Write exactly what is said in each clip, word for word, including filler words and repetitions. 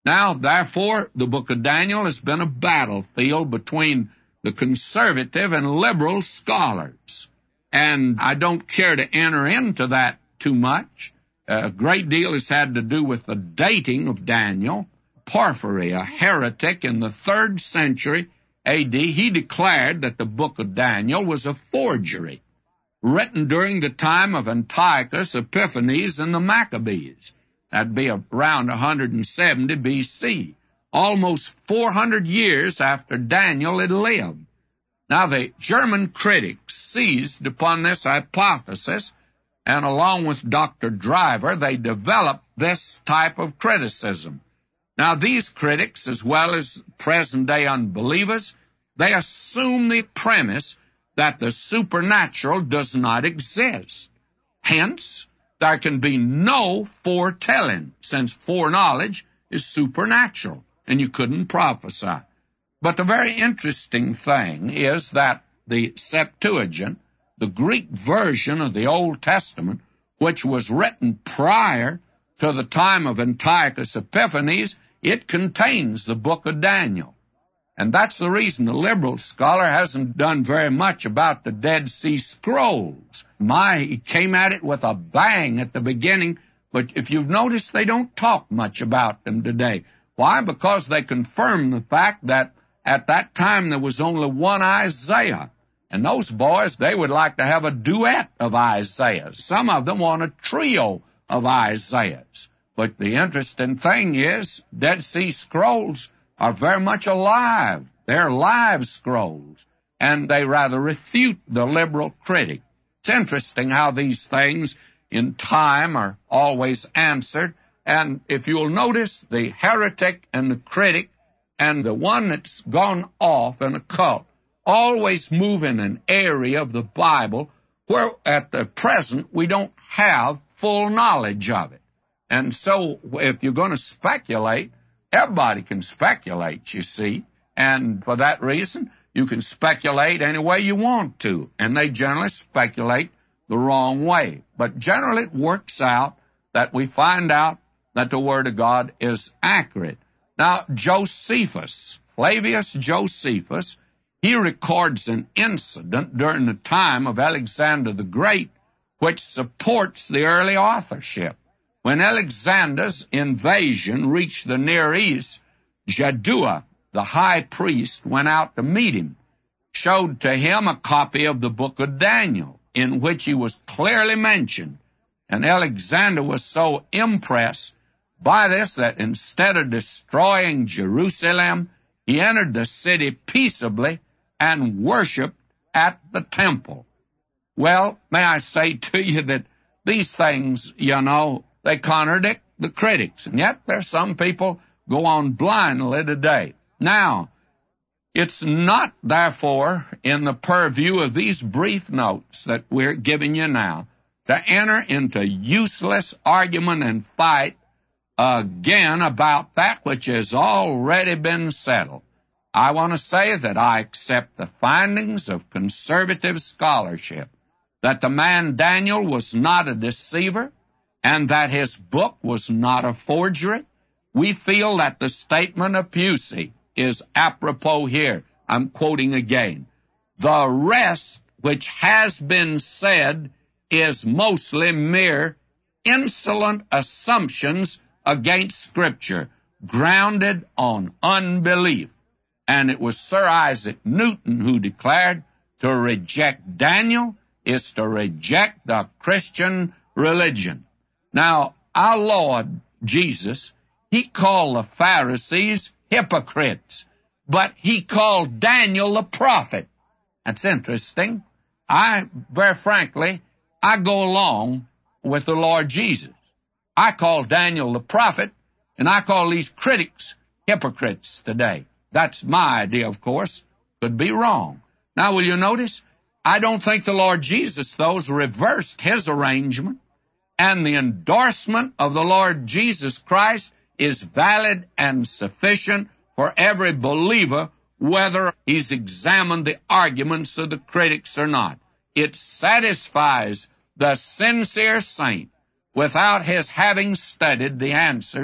Now, therefore, the book of Daniel has been a battlefield between the conservative and liberal scholars. And I don't care to enter into that too much. A great deal has had to do with the dating of Daniel. Porphyry, a heretic in the third century A D, he declared that the book of Daniel was a forgery, written during the time of Antiochus Epiphanes and the Maccabees. That'd be around one hundred seventy B C, almost four hundred years after Daniel had lived. Now, the German critics seized upon this hypothesis, and along with Doctor Driver, they developed this type of criticism. Now, these critics, as well as present-day unbelievers, they assume the premise that the supernatural does not exist. Hence, there can be no foretelling, since foreknowledge is supernatural, and you couldn't prophesy. But the very interesting thing is that the Septuagint, the Greek version of the Old Testament, which was written prior to the time of Antiochus Epiphanes, it contains the book of Daniel. And that's the reason the liberal scholar hasn't done very much about the Dead Sea Scrolls. My, he came at it with a bang at the beginning, but if you've noticed, they don't talk much about them today. Why? Because they confirm the fact that at that time there was only one Isaiah. And those boys, they would like to have a duet of Isaiahs. Some of them want a trio of Isaiahs. But the interesting thing is, Dead Sea Scrolls are very much alive. They're live scrolls, and they rather refute the liberal critic. It's interesting how these things in time are always answered, and if you'll notice, the heretic and the critic and the one that's gone off in a cult always move in an area of the Bible where at the present we don't have full knowledge of it. And so if you're going to speculate, everybody can speculate, you see, and for that reason, you can speculate any way you want to, and they generally speculate the wrong way. But generally it works out that we find out that the Word of God is accurate. Now, Josephus, Flavius Josephus, he records an incident during the time of Alexander the Great, which supports the early authorship. When Alexander's invasion reached the Near East, Jaddua, the high priest, went out to meet him, showed to him a copy of the book of Daniel, in which he was clearly mentioned. And Alexander was so impressed by this that instead of destroying Jerusalem, he entered the city peaceably and worshiped at the temple. Well, may I say to you that these things, you know, they contradict the critics, and yet there's some people go on blindly today. Now, it's not, therefore, in the purview of these brief notes that we're giving you now to enter into useless argument and fight again about that which has already been settled. I want to say that I accept the findings of conservative scholarship, that the man Daniel was not a deceiver, and that his book was not a forgery. We feel that the statement of Pusey is apropos here. I'm quoting again. The rest which has been said is mostly mere insolent assumptions against Scripture, grounded on unbelief. And it was Sir Isaac Newton who declared to reject Daniel is to reject the Christian religion. Now, our Lord Jesus, he called the Pharisees hypocrites, but he called Daniel a prophet. That's interesting. I, very frankly, I go along with the Lord Jesus. I call Daniel the prophet, and I call these critics hypocrites today. That's my idea, of course. Could be wrong. Now, will you notice? I don't think the Lord Jesus, though, has reversed his arrangement. And the endorsement of the Lord Jesus Christ is valid and sufficient for every believer, whether he's examined the arguments of the critics or not. It satisfies the sincere saint without his having studied the answers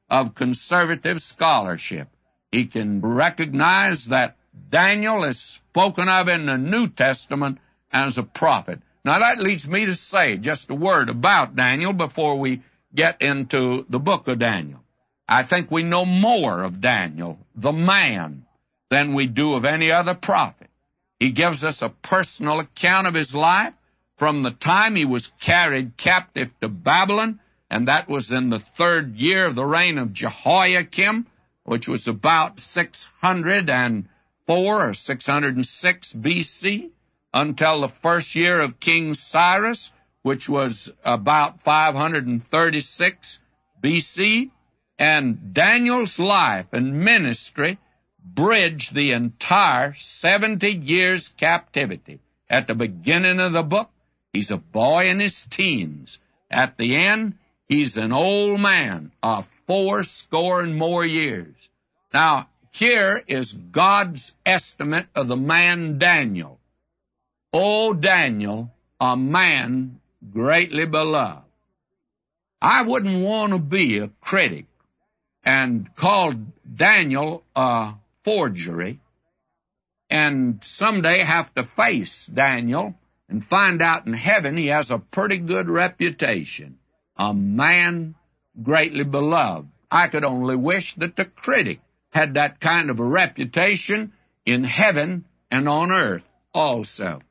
of conservative scholarship. He can recognize that Daniel is spoken of in the New Testament as a prophet. Now that leads me to say just a word about Daniel before we get into the book of Daniel. I think we know more of Daniel, the man, than we do of any other prophet. He gives us a personal account of his life from the time he was carried captive to Babylon, and that was in the third year of the reign of Jehoiakim, which was about six hundred four or six hundred six B C, until the first year of King Cyrus, which was about five hundred thirty-six B C, and Daniel's life and ministry bridged the entire seventy years captivity. At the beginning of the book, he's a boy in his teens. At the end, he's an old man of four score and more years. Now, here is God's estimate of the man Daniel. O Daniel, a man greatly beloved. I wouldn't want to be a critic and call Daniel a forgery and someday have to face Daniel and find out in heaven he has a pretty good reputation. A man greatly beloved. I could only wish that the critic had that kind of a reputation in heaven and on earth also.